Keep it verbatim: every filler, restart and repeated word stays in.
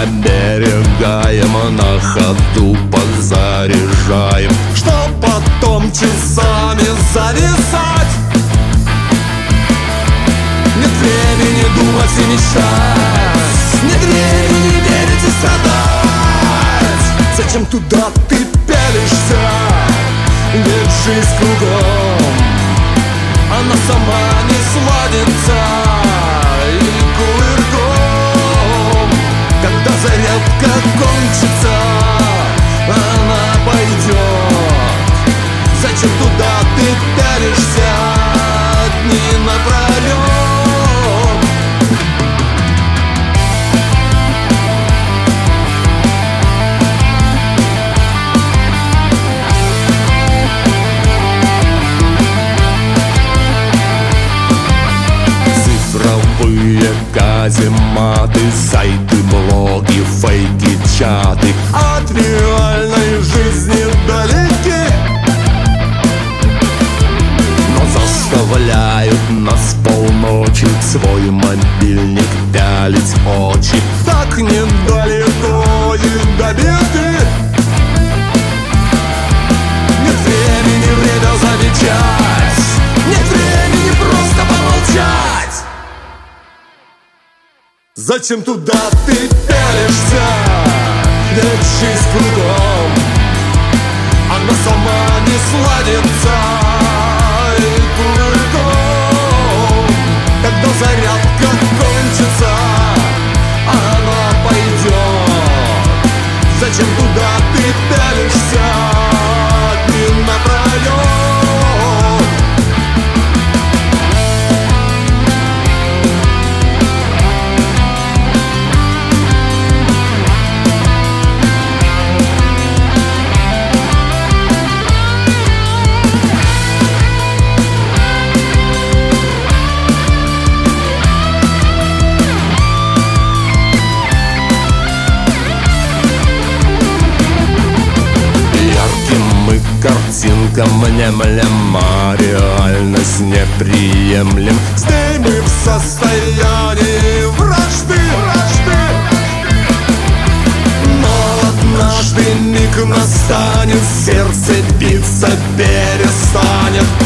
оберегаем, на ходу подзаряжаем, чтоб потом часами зависать. Нет времени думать и мечтать, нет времени верить и страдать. Зачем туда ты пялишься? Ведь жизнь кругом, она сама не сладится. И кувырком, когда зарядка кончится, она пойдет. Зачем туда ты пялишься дни напролет? Казематы, сайты, блоги, фейки, чаты от реальной жизни далеки, но заставляют нас полночи в свой мобильник пялить очи. Так недалеко и до беды. Нет времени время замечать, нет времени просто помолчать. Зачем туда ты пялишься? Ведь жизнь кругом, она сама не сладится. И кувырком, когда зарядка кончится, она пойдет. Зачем туда ты пялишься дни напролет? Картинка мнемлем, а реальность неприемлем. Здесь мы в состоянии вражды, вражды. Но однажды миг настанет, сердце биться перестанет.